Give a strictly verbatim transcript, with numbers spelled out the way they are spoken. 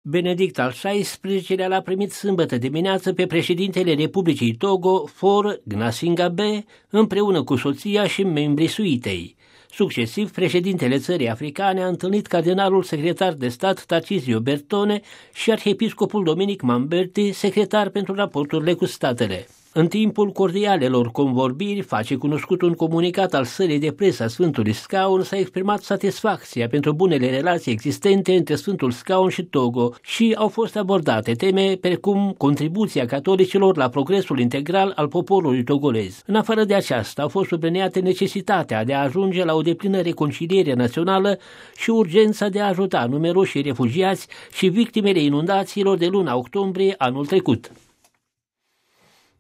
Benedict al șaisprezecelea l-a primit sâmbătă dimineață pe președintele Republicii Togo, Faure Gnassingbe, împreună cu soția și membrii suitei. Succesiv, președintele țării africane a întâlnit cardinalul secretar de stat Tarcisio Bertone și arhiepiscopul Dominic Mamberti, secretar pentru raporturile cu statele. În timpul cordialelor convorbiri, face cunoscut un comunicat al sălii de presă a Sfântului Scaun, s-a exprimat satisfacția pentru bunele relații existente între Sfântul Scaun și Togo și au fost abordate teme precum contribuția catolicilor la progresul integral al poporului togolez. În afară de aceasta, au fost subliniate necesitatea de a ajunge la o deplină reconciliere națională și urgența de a ajuta numeroși refugiați și victimele inundațiilor de luna octombrie anul trecut.